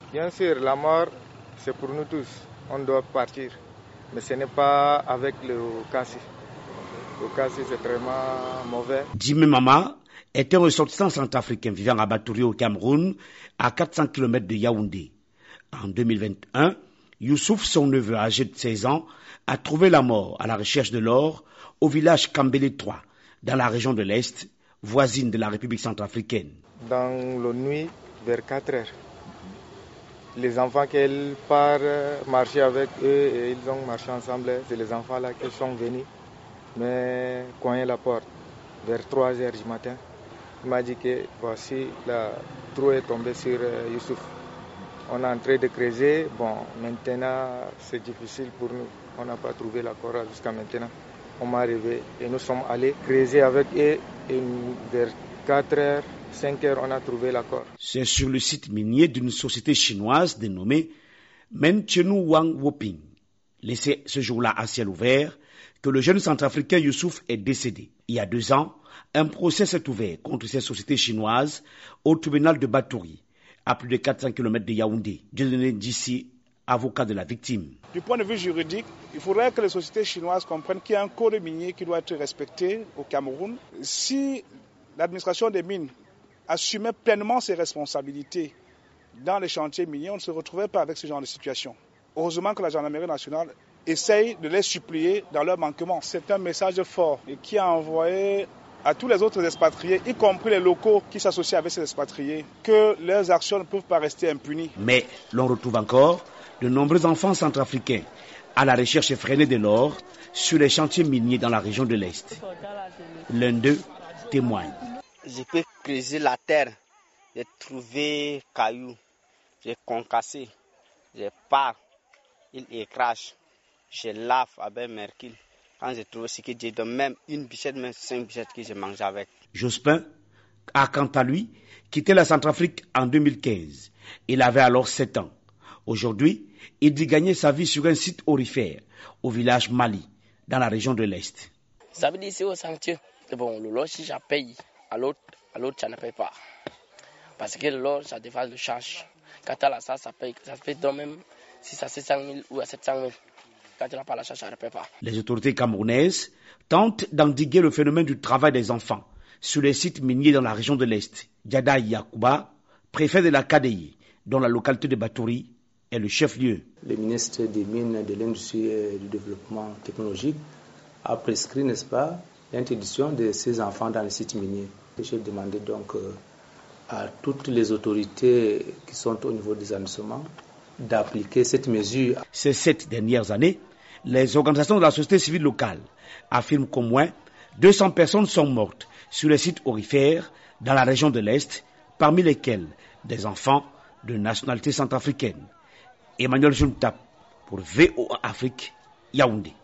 Bien sûr, la mort, c'est pour nous tous. On doit partir. Mais ce n'est pas avec le Kassi. Le Kassi, c'est vraiment mauvais. Jimé Mama est un ressortissant centrafricain vivant à Batouri au Cameroun, à 400 km de Yaoundé. En 2021, Youssouf, son neveu âgé de 16 ans, a trouvé la mort à la recherche de l'or au village Kambélé 3, dans la région de l'Est, voisine de la République centrafricaine. Dans la nuit, vers 4 heures, les enfants qu'elle part marcher avec eux, et ils ont marché ensemble, c'est les enfants là qui sont venus, mais cogner la porte vers 3 heures du matin. Il m'a dit que voici, la trou est tombé sur Youssouf. On est en train de creuser. Bon, maintenant, c'est difficile pour nous. On n'a pas trouvé la corps jusqu'à maintenant. On m'a arrivé et nous sommes allés creuser avec eux. Et vers 4 heures, 5 heures, on a trouvé la corps. C'est sur le site minier d'une société chinoise dénommée Menchenu Wang Woping, laissé ce jour-là à ciel ouvert, que le jeune centrafricain Youssouf est décédé. Il y a 2 ans, un procès s'est ouvert contre cette société chinoise au tribunal de Batouri, à plus de 400 km de Yaoundé. Dieudonné Djissi, avocat de la victime. Du point de vue juridique, il faudrait que les sociétés chinoises comprennent qu'il y a un code minier qui doit être respecté au Cameroun. Si l'administration des mines assumait pleinement ses responsabilités dans les chantiers miniers, on ne se retrouvait pas avec ce genre de situation. Heureusement que la gendarmerie nationale essaye de les supplier dans leur manquement. C'est un message fort et qui a envoyé à tous les autres expatriés, y compris les locaux qui s'associent avec ces expatriés, que leurs actions ne peuvent pas rester impunies. Mais l'on retrouve encore de nombreux enfants centrafricains à la recherche effrénée de l'or sur les chantiers miniers dans la région de l'Est. L'un d'eux témoigne. Je peux creuser la terre, j'ai trouvé cailloux, j'ai concassé, je pars, il écrase, je lave avec mercure. Quand j'ai trouvé ce que j'ai donné, même une bichette, même 5 bichettes que j'ai mangé avec. Jospin a quant à lui quitté la Centrafrique en 2015. Il avait alors 7 ans. Aujourd'hui, il dit gagner sa vie sur un site aurifère au village Mali, dans la région de l'Est. Ça veut dire c'est au sanctuaire. Bon, le lot, si je paye, à l'autre, ça ne paye pas. Parce que le lot, ça dépasse le change. Quand tu as ça, ça paye. Ça fait donc même si ça 600 000 ou à 700 000. Quand tu n'as pas la charge, ça ne paye pas. Les autorités camerounaises tentent d'endiguer le phénomène du travail des enfants sur les sites miniers dans la région de l'Est. Diada Yakouba, préfet de la KDI, dont la localité de Batouri est le chef-lieu. Le ministre des Mines, de l'Industrie et du Développement technologique a prescrit, n'est-ce pas, l'introduction de ces enfants dans les sites miniers. J'ai demandé donc à toutes les autorités qui sont au niveau des arrondissements d'appliquer cette mesure. Ces 7 dernières années, les organisations de la société civile locale affirment qu'au moins 200 personnes sont mortes sur les sites aurifères dans la région de l'Est, parmi lesquels des enfants de nationalité centrafricaine. Emmanuel Juntap pour VOA Afrique, Yaoundé.